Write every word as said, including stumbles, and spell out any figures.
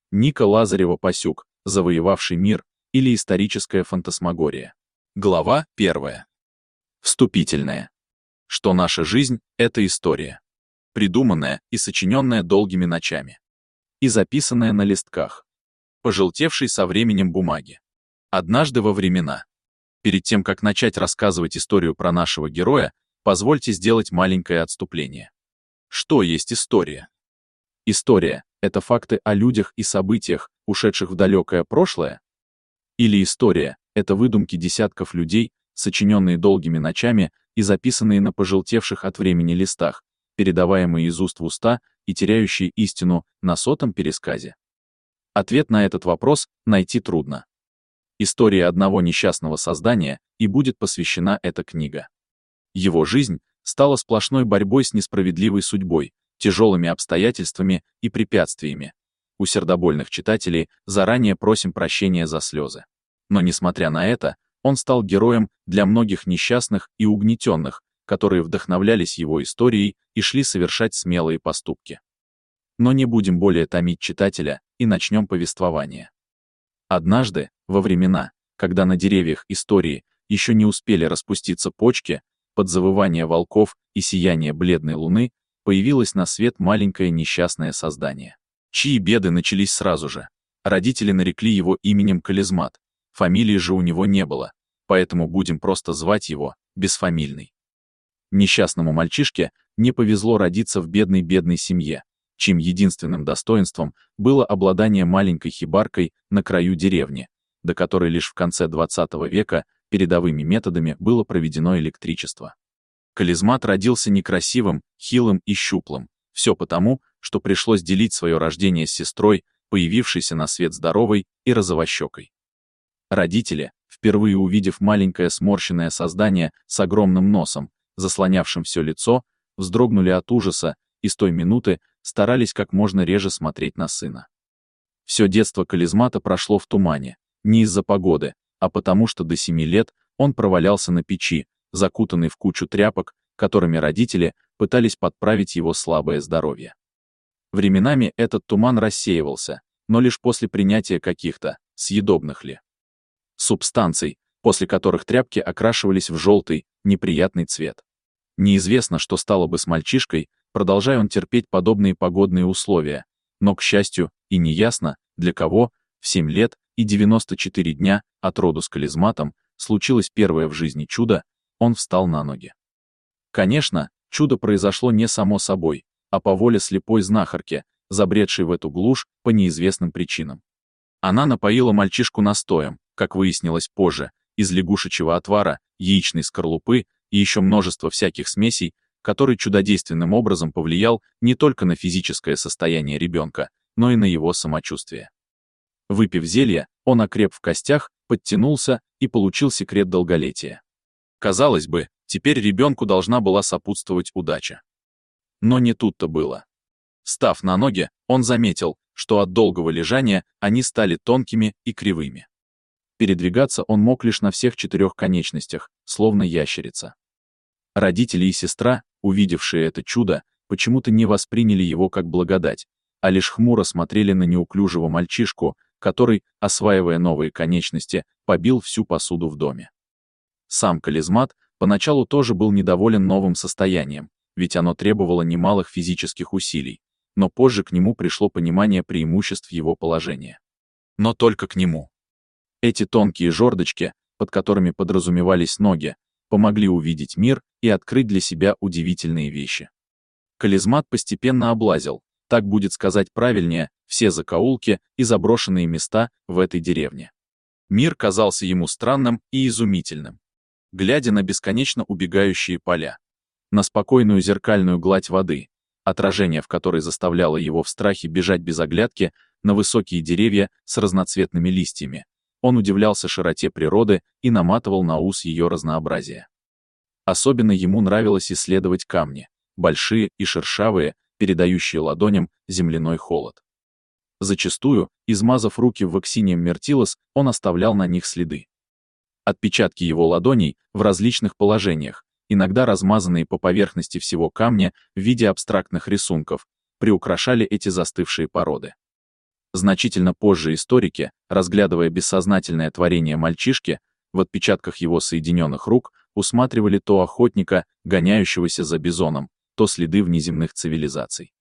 Ника Лазарева-Пасюк, завоевавший мир, или историческая фантасмагория. Глава первая. Вступительная. Что наша жизнь — это история, придуманная и сочиненная долгими ночами, и записанная на листках, пожелтевшей со временем бумаги. Однажды во времена. Перед тем, как начать рассказывать историю про нашего героя, позвольте сделать маленькое отступление. Что есть история? История — это факты о людях и событиях, ушедших в далекое прошлое? Или история — это выдумки десятков людей, сочиненные долгими ночами и записанные на пожелтевших от времени листах, передаваемые из уст в уста и теряющие истину на сотом пересказе? Ответ на этот вопрос найти трудно. История одного несчастного создания, и будет посвящена эта книга. Его жизнь стала сплошной борьбой с несправедливой судьбой, тяжелыми обстоятельствами и препятствиями. У сердобольных читателей заранее просим прощения за слезы. Но несмотря на это, он стал героем для многих несчастных и угнетенных, которые вдохновлялись его историей и шли совершать смелые поступки. Но не будем более томить читателя и начнем повествование. Однажды, во времена, когда на деревьях истории еще не успели распуститься почки, под завывание волков и сияние бледной луны, появилось на свет маленькое несчастное создание, чьи беды начались сразу же. Родители нарекли его именем Кализмат, фамилии же у него не было, поэтому будем просто звать его Бесфамильный. Несчастному мальчишке не повезло родиться в бедной-бедной семье, чьим единственным достоинством было обладание маленькой хибаркой на краю деревни, до которой лишь в конце двадцатого века передовыми методами было проведено электричество. Кализмат родился некрасивым, хилым и щуплым, все потому, что пришлось делить свое рождение с сестрой, появившейся на свет здоровой и розовощекой. Родители, впервые увидев маленькое сморщенное создание с огромным носом, заслонявшим все лицо, вздрогнули от ужаса и с той минуты старались как можно реже смотреть на сына. Все детство Кализмата прошло в тумане, не из-за погоды, а потому что до семи лет он провалялся на печи, закутанный в кучу тряпок, которыми родители пытались подправить его слабое здоровье. Временами этот туман рассеивался, но лишь после принятия каких-то, съедобных ли, субстанций, после которых тряпки окрашивались в желтый, неприятный цвет. Неизвестно, что стало бы с мальчишкой, продолжая он терпеть подобные погодные условия, но, к счастью, и неясно, для кого, в семь лет и девяносто четыре дня от роду с Кализматом случилось первое в жизни чудо, он встал на ноги. Конечно, чудо произошло не само собой, а по воле слепой знахарки, забредшей в эту глушь по неизвестным причинам. Она напоила мальчишку настоем, как выяснилось позже, из лягушечьего отвара, яичной скорлупы и еще множество всяких смесей, который чудодейственным образом повлиял не только на физическое состояние ребенка, но и на его самочувствие. Выпив зелье, он окреп в костях, подтянулся и получил секрет долголетия. Казалось бы, теперь ребенку должна была сопутствовать удача. Но не тут-то было. Став на ноги, он заметил, что от долгого лежания они стали тонкими и кривыми. Передвигаться он мог лишь на всех четырех конечностях, словно ящерица. Родители и сестра, увидевшие это чудо, почему-то не восприняли его как благодать, а лишь хмуро смотрели на неуклюжего мальчишку, который, осваивая новые конечности, побил всю посуду в доме. Сам Кализмат поначалу тоже был недоволен новым состоянием, ведь оно требовало немалых физических усилий, но позже к нему пришло понимание преимуществ его положения. Но только к нему. Эти тонкие жердочки, под которыми подразумевались ноги, помогли увидеть мир и открыть для себя удивительные вещи. Кализмат постепенно облазил, так будет сказать правильнее, все закоулки и заброшенные места в этой деревне. Мир казался ему странным и изумительным. Глядя на бесконечно убегающие поля, на спокойную зеркальную гладь воды, отражение в которой заставляло его в страхе бежать без оглядки, на высокие деревья с разноцветными листьями, он удивлялся широте природы и наматывал на ус ее разнообразие. Особенно ему нравилось исследовать камни, большие и шершавые, передающие ладоням земляной холод. Зачастую, измазав руки в ваксинием мертилос, он оставлял на них следы. Отпечатки его ладоней в различных положениях, иногда размазанные по поверхности всего камня в виде абстрактных рисунков, приукрашали эти застывшие породы. Значительно позже историки, разглядывая бессознательное творение мальчишки, в отпечатках его соединенных рук усматривали то охотника, гоняющегося за бизоном, то следы внеземных цивилизаций.